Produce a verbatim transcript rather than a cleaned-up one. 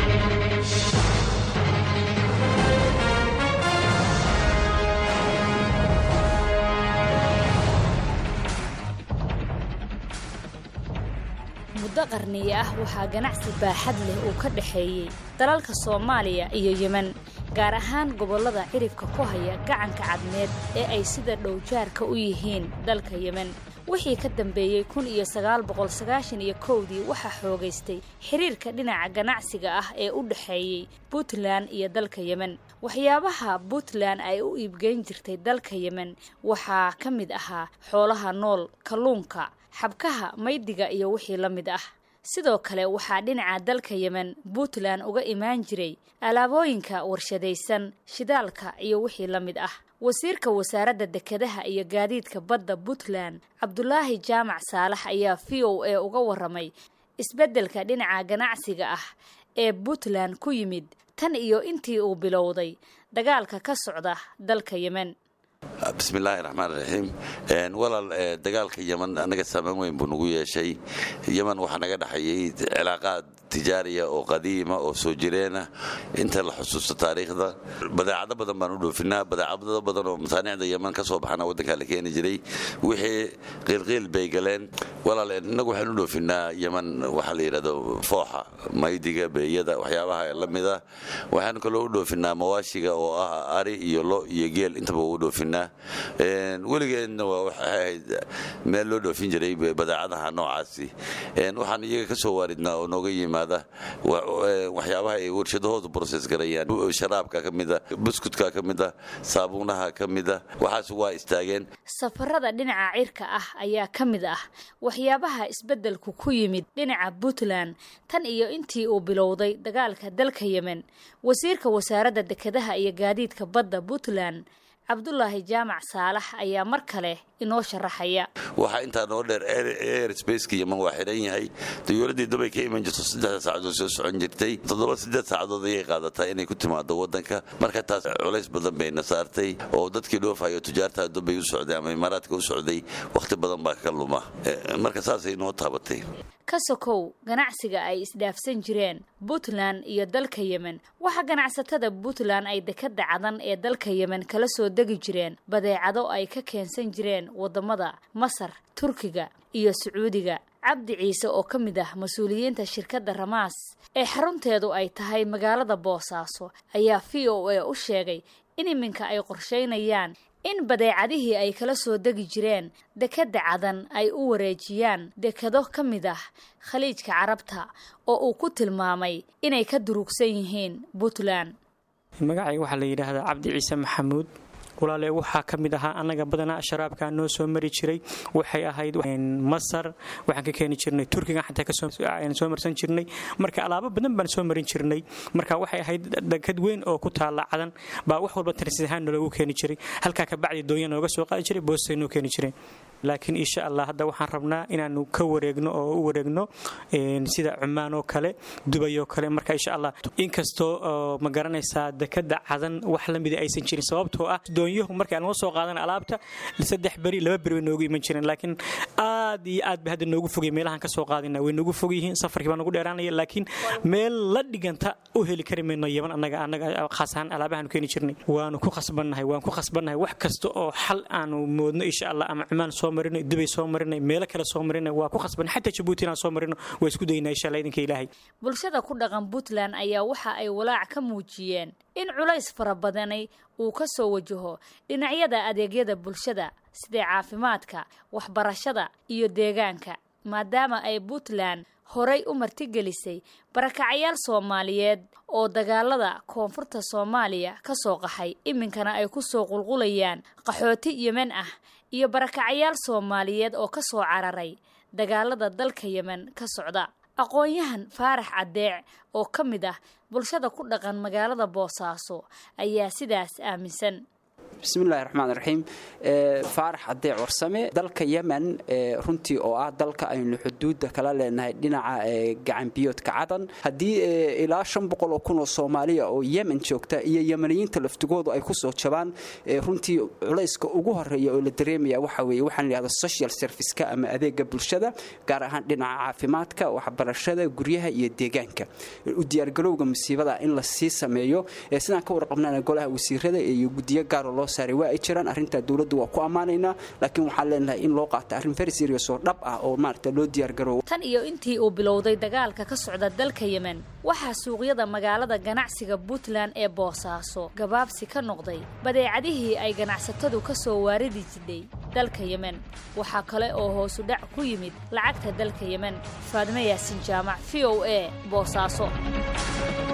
muddo qarniye ah waxaa ganacsi baaxad leh uu ka dhaxeeyay dalalka Soomaaliya iyo Yemen gaar ahaan gobolada cirifka ku haya gacanka cadmeed ee ay sida dhowjaarka u yihiin dalka Yemen wixii ka dambeeyay kun iyo sagaal boqol sagaashan iyo kow dii waxa xoogaystay xiriirka dhinaca ganacsiga ah ee u dhaxeeyay Puntland iyo dalka Yemen waxyaabaha Puntland ay u iibgeyn jirtay dalka Yemen waxa ka mid ahaa xoolaha nool kalluunka xabkaha maydiga iyo wixii la mid ah sidoo kale waxa dhinaca dalka Yemen Puntland uga imaan jiray alaabooyinka warshadaysan shidaalka iyo wixii la mid ah wasiirka wasaaradda dekedaha iyo gaadiidka badda Puntland Cabdullaahi Jaamac Saalax ayaa V O A uga waramay isbeddelka dhinaca ganacsiga ah ee Puntland ku yimid tan iyo intii uu bilowday dagaalka ka socda dalka Yemen بسم الله الرحمن الرحيم ولا دجالك يمن أنا قسمان وين بنقول شيء يمن وحنا قد حييت علاقات تجارية وقديمة وسجرينة أنت الحصص التاريخ ذا بدأ عدد بدن بنقول فينا بدأ عدد بدن مثاني عند يمن كسب حنا ودك على كين جري وحي غير بيجلين ولا نقول حنقول فينا يمن وحلي ردو فوحة ما يديك بيدا وحيابها لم ذا وحن كله فينا مواشية وآري يلو يجيل أنت بقولوا فينا weligeedna waa waxay meel loo dhoofin jiray badeecadaha noocaasi waxaan iyaga ka soo waaridnaa oo nooga yimaada waxyaabaha ay warshadahoodu process garayaan sharaabka ka mida buskudka ka mida saabuunaha ka mida waxaas waa istaageen safarada dhinaca cirka ah ayaa ka mid ah waxyaabaha isbeddelku ku yimid dhinaca Puntland tan iyo intii uu bilowday dagaalka dalka Yemen wasiirka wasaaradda dekedaha iyo gaadiidka badda Puntland Cabdullaahi Jaamac Saalax ayaa mar kale inoo sharaxaya waxa inta noo dheer airspace-ka Yemen waa xiran yahay dawladda Dubai ka iman jirto saddex saacadood soo socon jirtay toddoba saddex saacadood ay qaadataa inay ku timaado wadanka marka taas culays badan bay nasaartay oo dadkii dhoofayo tijaarta Dubai u socday ama Imaaraadka u socday waqti badan baa ka luma marka saas ay noo taabatay kasokow ganacsiga ay isdhaafsan jireen Puntland iyo dalka Yemen waxa ganacsatada Puntland ay dekada cadan ee dalka Yemen kala soo degi jireen badeecado ay ka keensan jireen wadamada Masar Turkiga iyo Sacuudiga Cabdi Ciise oo ka mid ah mas'uuliyiinta shirkadda Ramaas ee xarunteedu ay tahay magaalada Boosaaso ayaa V O A u sheegay in iminka ay qorsheynayaan in badeecadihii ay kala soo degi jireen dekada cadan ay u wareejiyaan dekado ka mid ah khaliijka Carabta oo uu ku tilmaamay inay ka durugsan yihiin Puntland magacayga waxa la yiraahdaa Cabdi Ciise Maxamuud walaal waxa kamid aha anaga badana sharaabka noo soo mari jiray waxay ahayd Masar waxaan ka keeni jirnay Turkiga xataa ka soo aan soo marsan jirnay marka alaabo badan baan soo marin jirnay marka waxay ahayd dekad weyn oo ku taala cadan baa wax walba tarsiihaan lagu keeni jiray halka ka bacdi dooyan nooga soo qaadi jiray boostay noo keeni jiray laakiin insha Allah hadda waxaan rabnaa inaanu ka wareegno oo u wareegno in sida Cumaan oo kale Dubai oo kale marka insha Allah inkastoo ma garanaysaa dekada cadan wax la mid ah aysan jirin sababtoo ah doonyuhu markay aan soo qaadan alaabta saddex bari laba bari noogu iman jireen laakiin aad iyo aad bahada noogu fogay meelahan ka soo qaadina way noogu fogayeen safarkii baan ugu dheeraanay laakiin meel la dhiganta u heli karimeyno Yemen anaga anaga khaasan alaabahan keeni jirnay waanu ku khasbanahay waan ku khasbanahay wax kasta oo xal aanu moodno insha Allah ama Cumaan marino Dubai soo marino meelo kale soo marino waa ku khasban xataa Djibouti aan soo marino way isku daynaa insha Allah idinka Ilaahay bulshada ku dhaqan Puntland ayaa waxa ay walaac ka muujiyeen in culays fara badanay uu ka soo wajaho dhinacyada adeegyada bulshada sida caafimaadka waxbarashada iyo deegaanka maadaama ay Puntland horay u martigelisay barakacayaal Soomaaliyeed oo dagaalada koonfurta Soomaaliya ka soo qaxay iminkana ay ku soo qulqulayaan qaxooti Yemen ah iyo barakacayaal Soomaaliyeed oo ka soo cararay dagaalada dalka Yemen ka socda aqoonyahan Faarax Cadeec oo ka mid ah bulshada ku dhaqan magaalada Boosaaso ayaa sidaas aaminsan bismillaahi raxmaani raxiim faarax adeec warsame dalka Yemen runtii oo ah dalka aynu xuduudda kala leenahay dhinaca gacan biyoodka cadan hadii ilaa shan boqol oo kun oo Soomaaliya oo Yemen joogta iyo Yemeniyiinta laftigoodu ay ku soo jabaan runtii culayska ugu horeeya oo la dareemaya waxa weeye waxaan leeyahay social service-ka ama adeega bulshada gaar ahaan dhinaca caafimaadka waxbarashada guryaha iyo deegaanka u diyaar garowga musiibada in la sii sameeyo sidaan ka warqabnaa golaha wasiirada iyo gudiyo gaar oo loo saaray waa ay jiraan arinta dawladdu waa ku amaanayna laakiin waxaan leenahay in loo qaato arin very serious oo dhab ah oo maarta loo diyaar garow tan iyo intii uu bilowday dagaalka ka socda dalka Yemen waxa suuqyada magaalada ganacsiga Puntland ee Boosaaso gabaabsi ka noqday badeecadihii ay ganacsatadu ka soo waaridi jiray dalka Yemen waxa kale oo hoos u dhac ku yimid lacagta dalka Yemen Faadma Yaasin Jaamac V O A Boosaaso